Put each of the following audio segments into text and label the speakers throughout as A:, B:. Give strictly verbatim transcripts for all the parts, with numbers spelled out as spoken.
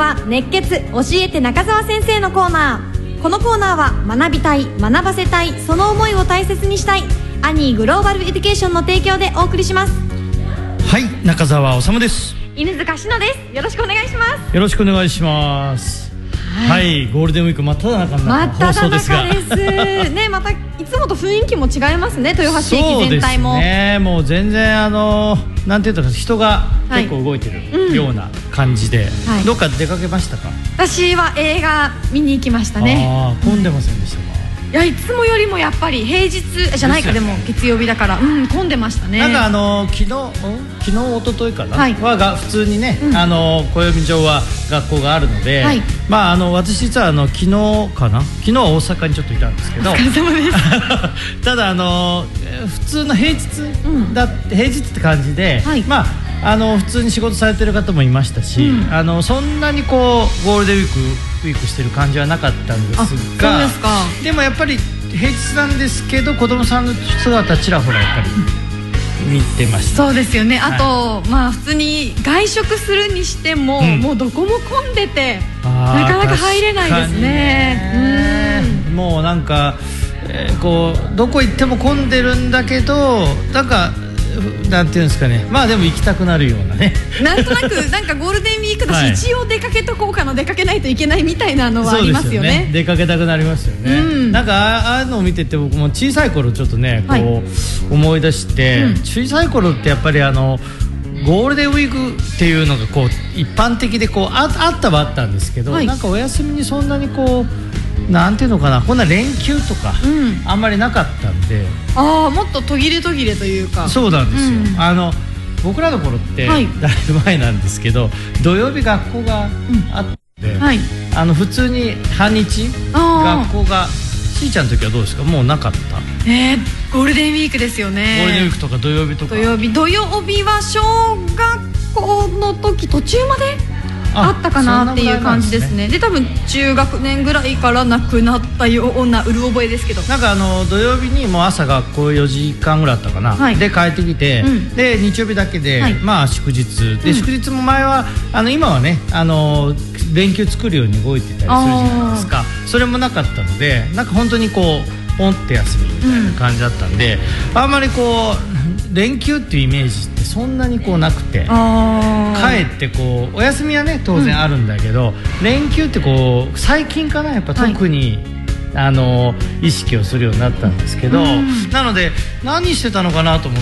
A: は熱血教えて中澤先生のコーナー。このコーナーは学びたい、学ばせたい、その思いを大切にしたいアニーグローバルエデュケーションの提供でお送りします。
B: はい、中澤修です。
A: 犬塚志乃です。よろしくお願いします。
B: よろしくお願いします。はい、はい、ゴールデンウィーク真っ只中の放送ですが、
A: 真っ只中ですね。またいつもと雰囲気も違いますね。豊橋駅全体も
B: そうですね。もう全然あのなんていうか人が結構動いてるような感じで、はい、どっか出かけましたか？
A: 私は映画見に行きましたね。
B: ああ、混んでませんでしたか？
A: いや、いつもよりもやっぱり平日じゃないか、でも月曜日だから、うん、混んでましたね。
B: なんかあの昨日昨日一昨日かな、はい、はが普通にね、うん、あの暦上は学校があるので、はい、まああの私実はあの昨日かな昨日は大阪にちょっといたんですけど、
A: お疲れ様です
B: ただあの普通の平日だって、うん、平日って感じで、はい、まああの普通に仕事されてる方もいましたし、うん、あのそんなにこうゴールデンウィークウィークしてる感じはなかったんですが、そうですか。でもやっぱり平日なんですけど子供さんの姿ちらほらやっぱり見てました。
A: そうですよね。あと、はい、まあ普通に外食するにしても、うん、もうどこも混んでてなかなか入れないですね。
B: ね、うん、もうなんか、えー、こうどこ行っても混んでるんだけど、なんかなんていうんですかね、まあでも行きたくなるようなね
A: なんとなくなんかゴールデンウィークだし、はい、一応出かけとこうかな、出かけないといけないみたいなのはありますよね。
B: そうですよね、出かけたくなりますよね、うん、なんかああいうのを見てて僕も小さい頃ちょっとねこう、はい、思い出して、うん、小さい頃ってやっぱりあのゴールデンウィークっていうのがこう一般的でこう あ, あったはあったんですけど、はい、なんかお休みにそんなにこうなんていうのかな、こんな連休とか、うん、あんまりなかったんで、
A: ああ、もっと途切れ途切れというか。
B: そうなんですよ、うん、あの僕らの頃って、はい、だいぶ前なんですけど土曜日学校があって、うん、はい、あの普通に半日学校が、しーちゃんの時はどうですか？もうなかった？
A: えー、ゴールデンウィークですよね。
B: ゴールデンウィークとか土曜日とか。
A: 土曜日土曜日は小学校の時途中まであったかなっていう感じですね。で多分中学年ぐらいからなくなったようなうる覚えですけど、
B: なんかあの土曜日にもう朝学校よじかんぐらいあったかな、はい、で帰ってきて、うん、で日曜日だけで、はい、まあ祝日で、うん、祝日も前はあの今はねあの連休作るように動いてたりするじゃないですか。それもなかったので、なんか本当にこうポンって休みみたいな感じだったんで、うん、あんまりこう連休っていうイメージってそんなにこうなくて、帰ってこうお休みはね当然あるんだけど、うん、連休ってこう最近かなやっぱ特に、はい、あの意識をするようになったんですけど、うん、なので何してたのかなと思って、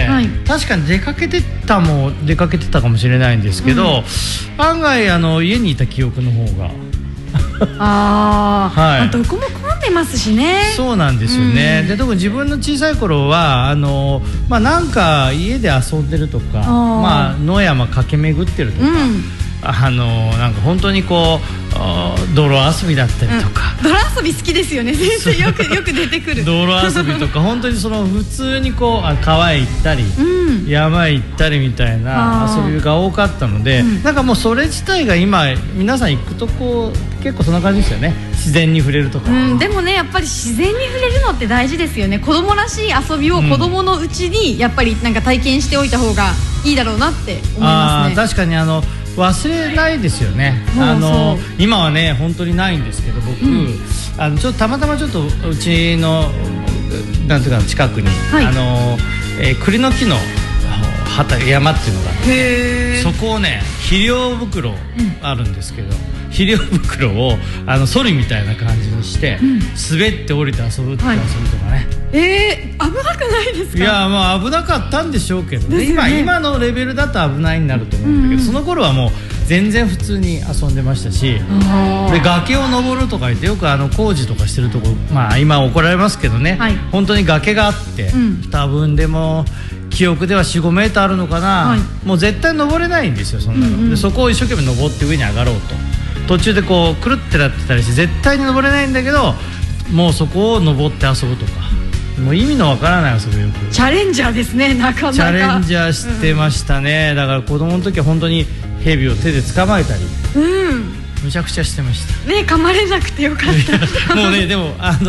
B: はい、確かに出かけてたも出かけてたかもしれないんですけど、うん、案外あの家にいた記憶の方が
A: あ、はい、どこも混んでますしね。
B: そうなんですよね、うん、で特に自分の小さい頃はあの、まあ、なんか家で遊んでるとか、まあ、野山駆け巡ってるとか、うん、あのなんか本当にこう泥遊びだったりとか、
A: うん、泥遊び好きですよね先生。よくよく出てくる
B: 泥遊びとか本当にその普通にこうあ川へ行ったり、うん、山へ行ったりみたいな遊びが多かったので、うん、なんかもうそれ自体が今皆さん行くとこ結構そんな感じですよね。自然に触れるとか、うん、でもねやっぱり自然に触れるのって大事ですよね。子供らしい遊びを子供のうちにやっぱりなんか体験しておいた方がいいだろうなって思いますね。あ、確かにあの忘れないですよね。あの今はね本当にないんですけど僕、うん、あのちょっとたまたまちょっとうちのなんていうか近くに、はい、あのえー、栗の木の畑山っていうのがあって、そこをね肥料袋あるんですけど、うん、肥料袋をあのソリみたいな感じにして、うん、滑って降りて遊ぶって遊ぶとかね、
A: はい、えー、危なくないですか？
B: いやまあ危なかったんでしょうけどね、今今のレベルだと危ないになると思うんだけど、うん、その頃はもう全然普通に遊んでましたし、で崖を登るとか言ってよくあの工事とかしてるとこ、まあ今怒られますけどね、はい、本当に崖があって、うん、多分でも記憶では よん、ごメーターあるのかな、はい、もう絶対登れないんですよそんなの、うんうん、でそこを一生懸命登って上に上がろうと途中でこうくるってなってたりして絶対に登れないんだけど、もうそこを登って遊ぶとか、もう意味のわからない遊びよく
A: チャレンジャーですね。なかなか
B: チャレンジャーしてましたね、うん、だから子供の時は本当にヘビを手で捕まえたり、うん、むちゃくちゃしてました
A: ね。噛まれなくてよかった
B: もうねでもあの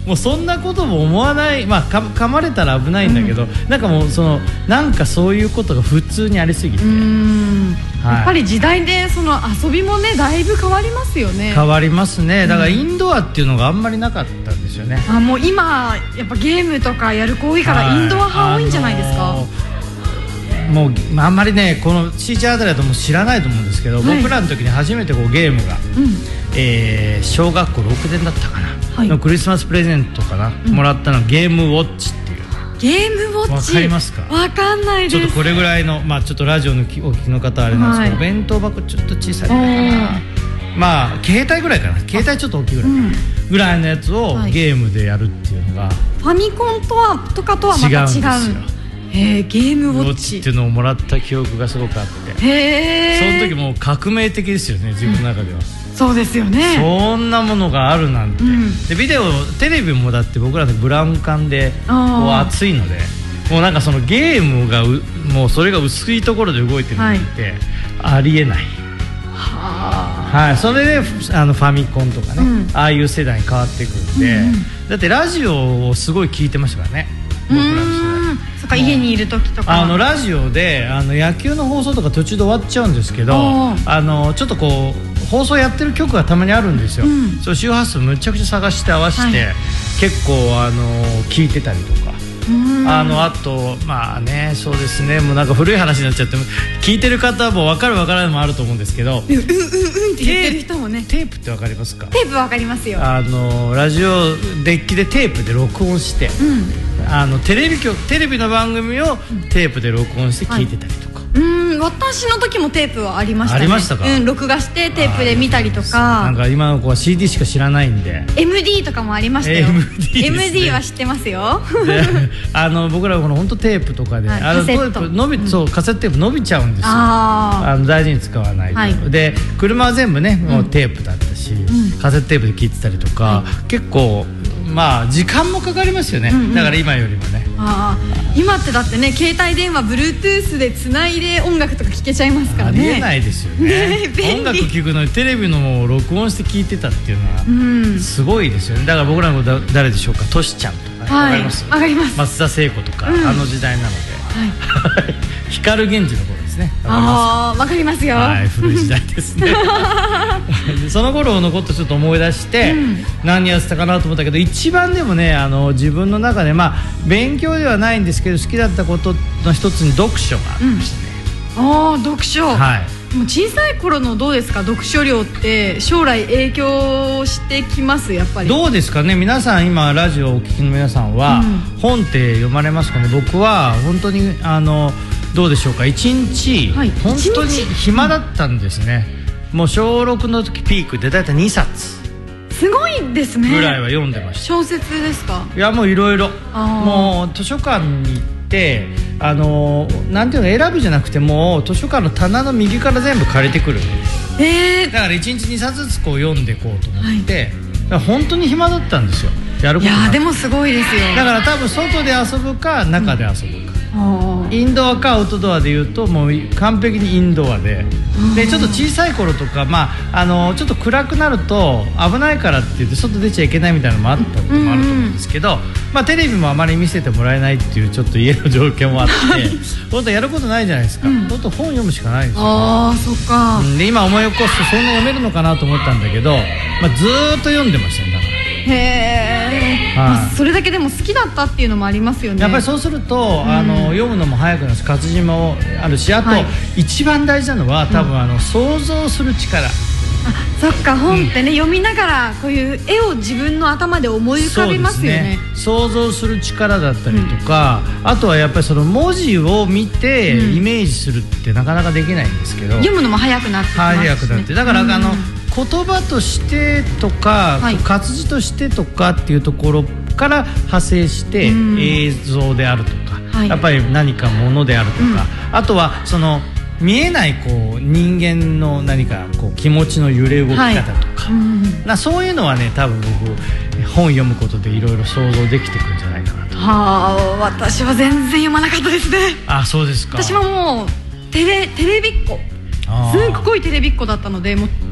B: もうそんなことも思わない、まあ、か噛まれたら危ないんだけど、うん、なんかもうそのなんかそういうことが普通にありすぎて、うー
A: ん、はい、やっぱり時代でその遊びもねだいぶ変わりますよね。
B: 変わりますね。だからインドアっていうのがあんまりなかったんですよね、
A: うん、あもう今やっぱゲームとかやる子多いからインドア派多いんじゃないですか。あのー
B: もうあんまりねこのシーチャーあたりだともう知らないと思うんですけど、はい、僕らの時に初めてこうゲームが、うんえー、小学校ろくねんだったかな、はい、のクリスマスプレゼントかな、うん、もらったのはゲームウォッチっていう。
A: ゲームウォッチ
B: わかりますか？
A: わかんないです。
B: ちょっとこれぐらいの、まあ、ちょっとラジオのお聞きの方はあれなんですけど、はい、お弁当箱ちょっと小さいぐらいかな、まあ携帯ぐらいかな、携帯ちょっと大きいぐらいかな、うん、ぐらいのやつをゲームでやるっていうのが、はい、
A: ファミコンとはとかとはまた違う。違うんですよ。えー、ゲームウォッチ
B: っていうのをもらった記憶がすごくあって、へー、その時もう革命的ですよね自分の中では、うん、
A: そうですよね。
B: そんなものがあるなんて、うん、でビデオテレビもだって僕らのブラウン管でこう熱いので、もうなんかそのゲームがうもうそれが薄いところで動いてるなんて、はい、ありえない。はあ、はい、それであのファミコンとかね、うん、ああいう世代に変わっていくんで、うんうん、だってラジオをすごい聞いてましたからね僕らの世代。
A: そっか、家にいる時とか
B: あのラジオであの野球の放送とか途中で終わっちゃうんですけど、あのちょっとこう放送やってる曲がたまにあるんですよ、うん、その周波数むちゃくちゃ探して合わせて、はい、結構あの聞いてたりとか、あのあとまあねそうですね、もうなんか古い話になっちゃって聞いてる方も分かる分からないもあると思うんですけど、
A: うんうんうんって言ってる人もね。
B: テープって分かりますか？
A: テープ分かりますよ。
B: あのラジオデッキでテープで録音して、うん、あのテレビ局テレビの番組をテープで録音して聞いてたりとか、はい、
A: うん私の時もテープはありましたね。
B: ありましたか？
A: うん、録画してテープで見たりとか。
B: なんか今の子は シーディー しか知らないんで
A: エムディー とかもありましたよ。 エムディー ですね、エムディー は知ってますよ。
B: であの僕らこの本当テープとかで、
A: はい、
B: あの
A: カセット
B: 伸び、うん、そうカセットテープ伸びちゃうんですよ。ああの大事に使わないと、はい、で車は全部ねもうテープだったし、うん、カセットテープで聞いてたりとか、うん、結構まあ時間もかかりますよね、うんうん、だから今よりもね。
A: あ今ってだってね携帯電話 Bluetooth でつないで音楽とか聴けちゃいますからね。
B: ありえないですよ ね, ね音楽聴くのにテレビのを録音して聴いてたっていうのはすごいですよね。だから僕らの子誰でしょうか、トシちゃんとか、ね、
A: はい、
B: わかります？
A: わかります。
B: 松田聖子とか、うん、あの時代なので、はい、光源氏の頃ですね。
A: ああわかりますよ、
B: はい、古い時代ですね。その頃のことちょっと思い出して、うん、何やってたかなと思ったけど、一番でもねあの自分の中でまあ勉強ではないんですけど好きだったことの一つに読書がありましたね、うん、
A: ああ読書、
B: はい、
A: もう小さい頃のどうですか読書量って将来影響してきます？やっぱり
B: どうですかね。皆さん今ラジオをお聞きの皆さんは、うん、本って読まれますかね。僕は本当にあのどうでしょうか、いちにち、はい、本当に暇だったんですね、うん、もう小ろくの時ピークでだいたいにさつ
A: すごいですねぐ
B: らいは読んでました。
A: 小説ですか？い
B: やもういろいろもう図書館に行ってあのなんていうの選ぶじゃなくても図書館の棚の右から全部借りてくるんです、えー、だからいちにちにさつずつこう読んでいこうと思って、はい、だから本当に暇だったんですよ。やることなく。
A: いやでもすごいですよ。
B: だから多分外で遊ぶか中で遊ぶか、うん、インドアかアウトドアでいうともう完璧にインドアで、でちょっと小さい頃とか、まあ、あのちょっと暗くなると危ないからって言って外出ちゃいけないみたいなのもあったこともあると思うんですけど、うんまあ、テレビもあまり見せてもらえないっていうちょっと家の状況もあって本当やることないじゃないですか、うん、本当本読むしかないですよ、ね、
A: ああそっか、
B: うん、で今思い起こすとそんな読めるのかなと思ったんだけど、まあ、ずーっと読んでましたね。だから
A: へえ、はいまあ、それだけでも好きだったっていうのもありますよね。
B: やっぱりそうすると、うん、あの読むのも早くなるし活字もあるし、あと、はい、一番大事なのは多分、うん、あの想像する力。
A: あそっか本ってね、うん、読みながらこういう絵を自分の頭で思い浮かべますよね。
B: そうですね、想像する力だったりとか、うん、あとはやっぱりその文字を見てイメージするってなかなかできないんですけど、うん、
A: 読むのも早くなってきますし、ね、
B: 早くなってだから、うん、あの言葉としてとか、はい、活字としてとかっていうところから派生して、うん、映像であるとか、はい、やっぱり何かものであるとか、うん、あとはその見えないこう人間の何かこう気持ちの揺れ動き方とか、はいうん、なそういうのはね多分僕本読むことでいろいろ想像できてくるんじゃないかなと。
A: はあ私は全然読まなかったですね。
B: あそうですか。
A: 私はもうテレ、テレビっ子すっごいテレビっ子だったのでもう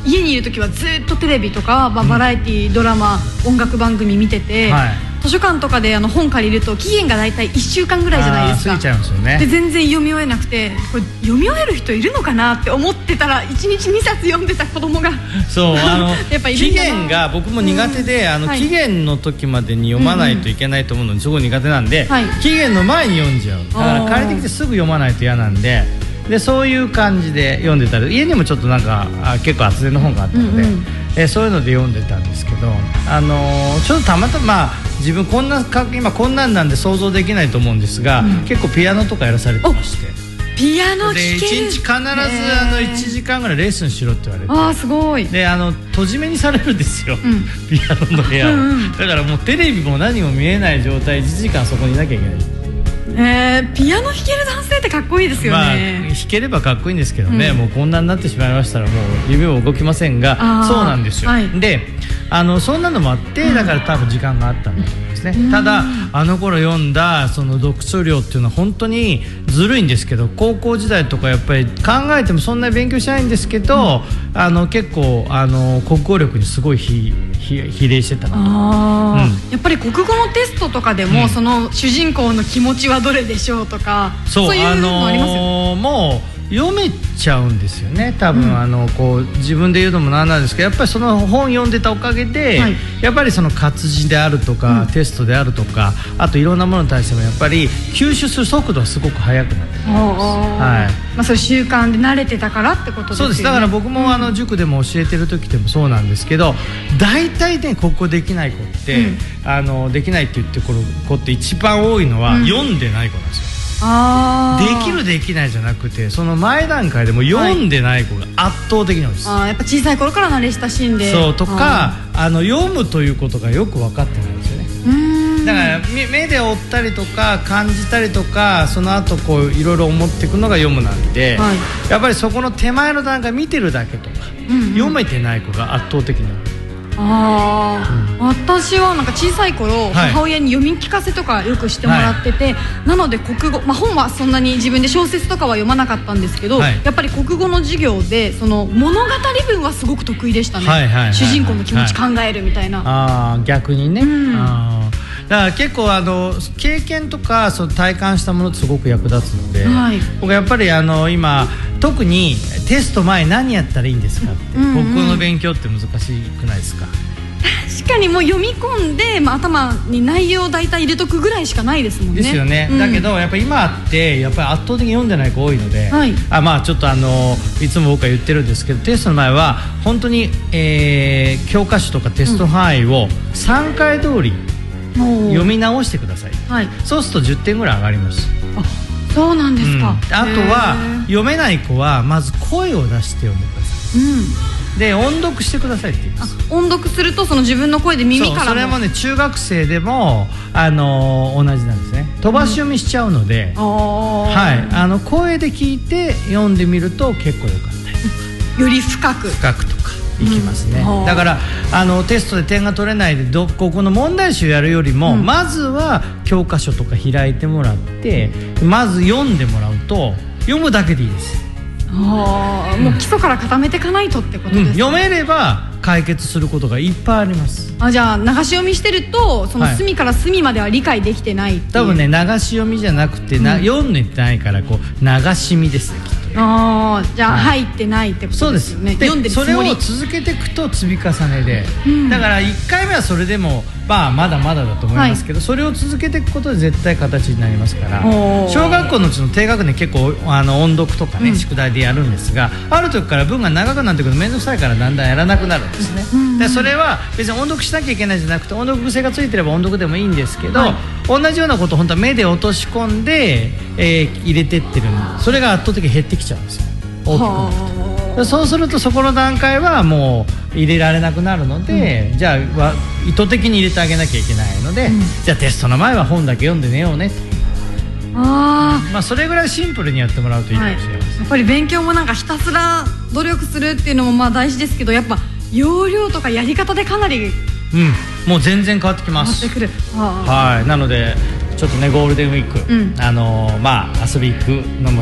A: 家にいる時はずっとテレビとか、まあ、バラエティー、ドラマ、音楽番組見てて、はい、図書館とかであの本借りると期限が大体いっしゅうかんぐらいじゃないですか。
B: 過ぎちゃいますよね。
A: で全然読み終えなくて、これ読み終える人いるのかなって思ってたらいちにちにさつ読んでた子供が
B: そうあの
A: やっぱいる
B: 期限が僕も苦手で、うん、あの、はい、期限の時までに読まないといけないと思うのにすごい苦手なんで、はい、期限の前に読んじゃう。だから借りてきてすぐ読まないと嫌なんで、でそういう感じで読んでたり、家にもちょっとなんかあ結構厚手の本があったので、うんうん、えそういうので読んでたんですけど、あのー、ちょっとたまたま、まあ、自分こんな今こんなんなんで想像できないと思うんですが、うん、結構ピアノとかやらされてまして、
A: ピアノ聴ける
B: でいちにち必ずあのいちじかんぐらいレッスンしろって言われて、
A: あーすごい。
B: であの閉じ目にされるんですよ、うん、ピアノの部屋を、うんうん、だからもうテレビも何も見えない状態いちじかんそこにいなきゃいけない。
A: えー、ピアノ弾ける男性ってかっこいいですよね。
B: まあ、弾ければかっこいいんですけどね、うん、もうこんなになってしまいましたらもう指も動きませんが、そうなんですよ、はい、であのそんなのもあって、うん、だから多分時間があったんだと思いますね、うん、ただあの頃読んだその読書量っていうのは本当にずるいんですけど、高校時代とかやっぱり考えてもそんなに勉強しないんですけど、うん、あの結構あの国語力にすごい比比例してたなと。
A: あ、うん、やっぱり国語のテストとかでも、うん、その主人公の気持ちはどれでしょうとか、
B: そう、
A: そういうのありますよね。
B: あのー、もう読めちゃうんですよね多分、うん、あのこう自分で言うのもなんなんですけど、やっぱりその本読んでたおかげで、はい、やっぱりその活字であるとか、うん、テストであるとか、あといろんなものに対してもやっぱり吸収する速度はすごく速くなってます、はい、
A: まあ、そういう習慣で慣れてたからってことですよね。
B: そうです。だから僕もあの塾でも教えてる時でもそうなんですけど、大体ね国語できない子って、うん、あのできないって言ってくる子って一番多いのは、うん、読んでない子なんですよ。
A: あ
B: できるできないじゃなくて、その前段階でも読んでない子が圧倒的なんです、
A: はい、あやっぱ小さい頃から慣れ親しんで、
B: そうとか、あの読むということがよく分かってないんですよね。うーん、だから目で追ったりとか感じたりとか、その後こういろいろ思っていくのが読むなんで、はい、やっぱりそこの手前の段階見てるだけとか、うんうん、読めてない子が圧倒的になる。
A: あ、うん、私はなんか小さい頃、はい、母親に読み聞かせとかよくしてもらってて、はい、なので国語、まあ、本はそんなに自分で小説とかは読まなかったんですけど、はい、やっぱり国語の授業でその物語文はすごく得意でしたね、はいはいはいはい、主人公の気持ち考えるみたいな、はい、
B: あ逆にね、うん、あだから結構あの経験とかその体感したものってすごく役立つので、はい、僕やっぱりあの今特にテスト前何やったらいいんですかって、うんうん、国語の勉強って難しくないですか。
A: 確かにもう読み込んで、まあ、頭に内容を大体入れとくぐらいしかないですもんね。
B: ですよね、うん、だけどやっぱり今ってやっぱり圧倒的に読んでない子多いので、はい、あまあちょっとあのいつも僕は言ってるんですけど、テストの前は本当に、えー、教科書とかテスト範囲をさんかい通り読み直してください、はい、そうするとじゅってんぐらい上がります。
A: あそうなんですか、うん、
B: あとは読めない子はまず声を出して読んでください、うん、で音読してくださいって言います。
A: 音読するとその自分の声で耳からも
B: そ, それもね中学生でも、あのー、同じなんですね。飛ばし読みしちゃうので、うん、はい、あの声で聞いて読んでみると結構よかったり
A: より深く
B: 深くとかいきますね、うん、だからあのテストで点が取れないでどここの問題集やるよりも、うん、まずは教科書とか開いてもらってまず読んでもらうと、読むだけでいいです。
A: あ、うん、もう基礎から固めていかないとってことですね、うん、
B: 読めれば解決することがいっぱいあります。
A: あじゃあ流し読みしてるとその隅から隅までは理解できてないっていう、
B: はい、多分ね流し読みじゃなくてな、うん、読んでないからこう流し見ですねきっと。
A: あじゃあ入ってないってことですよね。
B: そうです。読んでるつもり。それを続けていくと積み重ねで、うん、だからいっかいめはそれでも、まあ、まだまだだと思いますけど、はい、それを続けていくことで絶対形になりますから。小学校のうちの低学年結構あの音読とかね、うん、宿題でやるんですが、ある時から文が長くなってくると面倒くさいからだんだんやらなくなるんですね、うん、でそれは別に音読しなきゃいけないじゃなくて音読癖がついてれば音読でもいいんですけど、はい、同じようなことを本当は目で落とし込んで、えー、入れてってるんで、それが圧倒的に減ってきちゃうんですよ。大きくなるとそうするとそこの段階はもう入れられなくなるので、うん、じゃあ意図的に入れてあげなきゃいけないので、うん、じゃあテストの前は本だけ読んで寝ようねと。あ、まあ、それぐらいシンプルにやってもらうといいかもしれないです、はい、
A: やっぱり勉強もなんかひたすら努力するっていうのもまあ大事ですけど、やっぱ要領とかやり方でかなり、
B: うん、もう全然変わってきます。
A: 変わってくる。
B: はい、なのでちょっとねゴールデンウィーク、うん、あのー、まあ遊び行くのも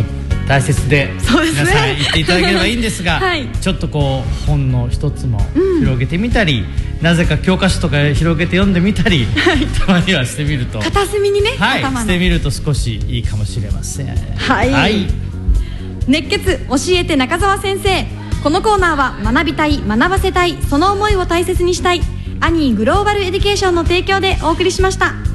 B: 大切で
A: そうですね、
B: 皆さん言っていただければいいんですが、はい、ちょっとこう本の一つも広げてみたり、うん、なぜか教科書とか広げて読んでみたり、はい、たまにはしてみると、
A: 片隅にね、
B: はい、してみると少しいいかもしれません。
A: はい、はい、熱血教えて中澤先生。このコーナーは学びたい、学ばせたい、その思いを大切にしたいアニーグローバルエデュケーションの提供でお送りしました。